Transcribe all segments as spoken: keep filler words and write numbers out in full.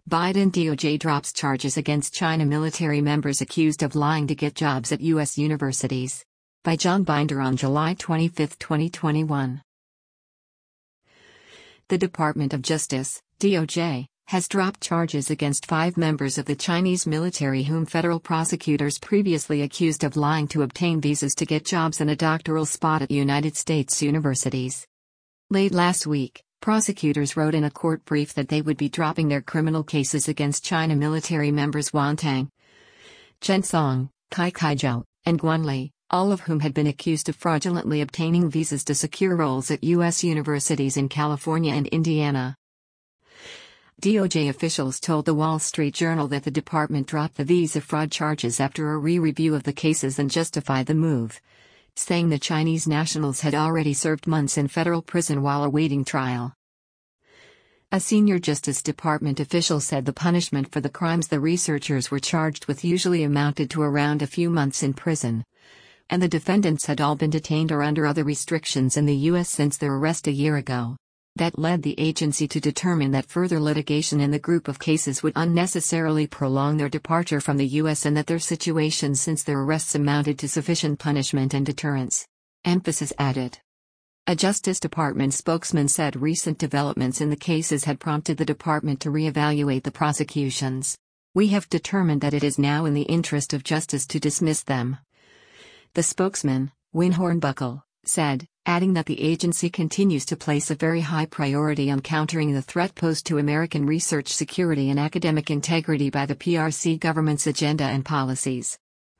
Biden D O J drops charges against China military members accused of lying to get jobs at U S universities. By John Binder on July twenty-fifth, twenty twenty-one. The Department of Justice, D O J, has dropped charges against five members of the Chinese military whom federal prosecutors previously accused of lying to obtain visas to get jobs and a doctoral spot at United States universities. Late last week, prosecutors wrote in a court brief that they would be dropping their criminal cases against China military members Wan Tang, Chen Song, Kai Kaizhou, and Guan Li, all of whom had been accused of fraudulently obtaining visas to secure roles at U S universities in California and Indiana. D O J officials told the Wall Street Journal that the department dropped the visa fraud charges after a re-review of the cases and justified the move, saying the Chinese nationals had already served months in federal prison while awaiting trial. A senior Justice Department official said the punishment for the crimes the researchers were charged with usually amounted to around a few months in prison, and the defendants had all been detained or under other restrictions in the U S since their arrest a year ago. That led the agency to determine that further litigation in the group of cases would unnecessarily prolong their departure from the U S and that their situation since their arrests amounted to sufficient punishment and deterrence. Emphasis added. A Justice Department spokesman said recent developments in the cases had prompted the department to reevaluate the prosecutions. "We have determined that it is now in the interest of justice to dismiss them," the spokesman, Win Hornbuckle, said, adding that the agency continues to place a very high priority on countering the threat posed to American research security and academic integrity by the P R C government's agenda and policies.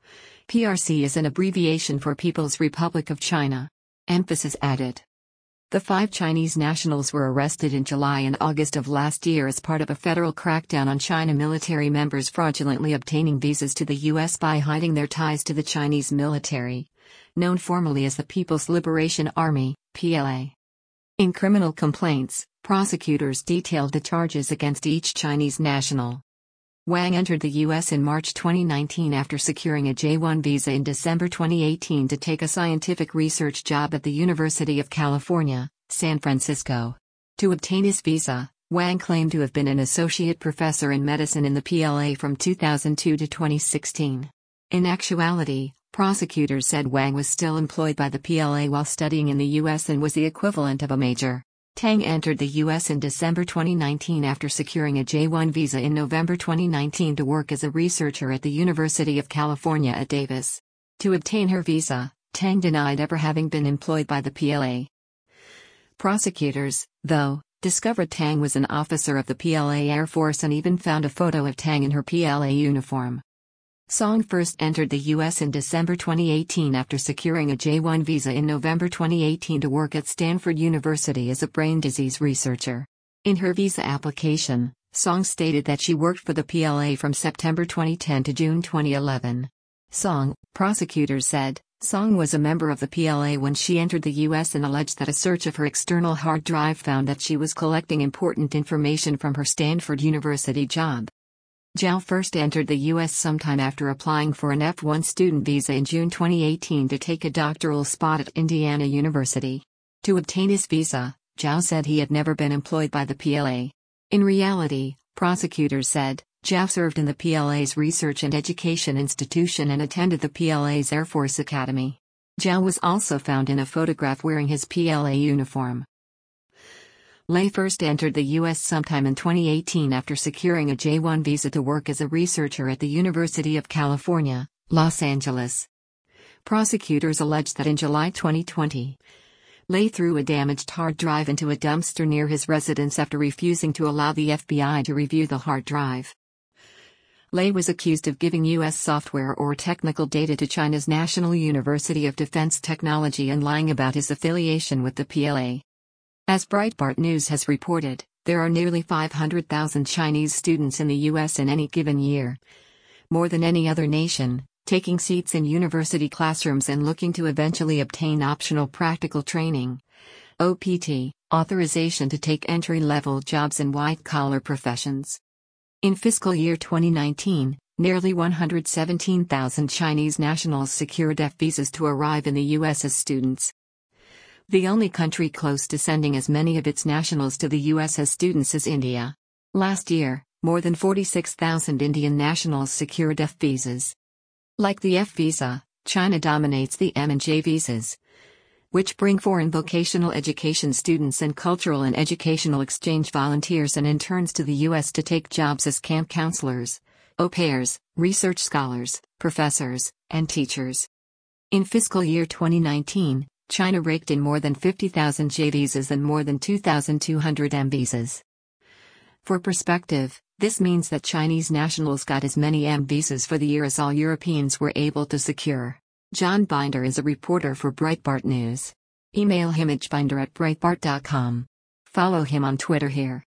P R C is an abbreviation for People's Republic of China. Emphasis added. The five Chinese nationals were arrested in July and August of last year as part of a federal crackdown on China military members fraudulently obtaining visas to the U S by hiding their ties to the Chinese military, known formally as the People's Liberation Army, P L A. In criminal complaints, prosecutors detailed the charges against each Chinese national. Wang entered the U S in March twenty nineteen after securing a J one visa in December twenty eighteen to take a scientific research job at the University of California, San Francisco. To obtain his visa, Wang claimed to have been an associate professor in medicine in the P L A from two thousand two to twenty sixteen. In actuality, prosecutors said Wang was still employed by the P L A while studying in the U S and was the equivalent of a major. Tang entered the U S in December twenty nineteen after securing a J one visa in November twenty nineteen to work as a researcher at the University of California at Davis. To obtain her visa, Tang denied ever having been employed by the P L A. Prosecutors, though, discovered Tang was an officer of the P L A Air Force and even found a photo of Tang in her P L A uniform. Song first entered the U S in December twenty eighteen after securing a J one visa in November twenty eighteen to work at Stanford University as a brain disease researcher. In her visa application, Song stated that she worked for the P L A from September twenty ten to June twenty eleven. Song, prosecutors said, Song was a member of the P L A when she entered the U S and alleged that a search of her external hard drive found that she was collecting important information from her Stanford University job. Zhao first entered the U S sometime after applying for an F one student visa in June twenty eighteen to take a doctoral spot at Indiana University. To obtain his visa, Zhao said he had never been employed by the P L A. In reality, prosecutors said, Zhao served in the P L A's Research and Education Institution and attended the P L A's Air Force Academy. Zhao was also found in a photograph wearing his P L A uniform. Lei first entered the U S sometime in twenty eighteen after securing a J one visa to work as a researcher at the University of California, Los Angeles. Prosecutors alleged that in July twenty twenty, Lei threw a damaged hard drive into a dumpster near his residence after refusing to allow the F B I to review the hard drive. Lei was accused of giving U S software or technical data to China's National University of Defense Technology and lying about his affiliation with the P L A. As Breitbart News has reported, there are nearly five hundred thousand Chinese students in the U S in any given year, more than any other nation, taking seats in university classrooms and looking to eventually obtain optional practical training, O P T, authorization to take entry-level jobs in white-collar professions. In fiscal year twenty nineteen, nearly one hundred seventeen thousand Chinese nationals secured F visas to arrive in the U S as students. The only country close to sending as many of its nationals to the U S as students is India. Last year, more than forty-six thousand Indian nationals secured F visas. Like the F visa, China dominates the M and J visas, which bring foreign vocational education students and cultural and educational exchange volunteers and interns to the U S to take jobs as camp counselors, au pairs, research scholars, professors, and teachers. In fiscal year twenty nineteen, China raked in more than fifty thousand J visas and more than two thousand two hundred M visas. For perspective, this means that Chinese nationals got as many M visas for the year as all Europeans were able to secure. John Binder is a reporter for Breitbart News. Email him at binder at breitbart dot com. Follow him on Twitter here.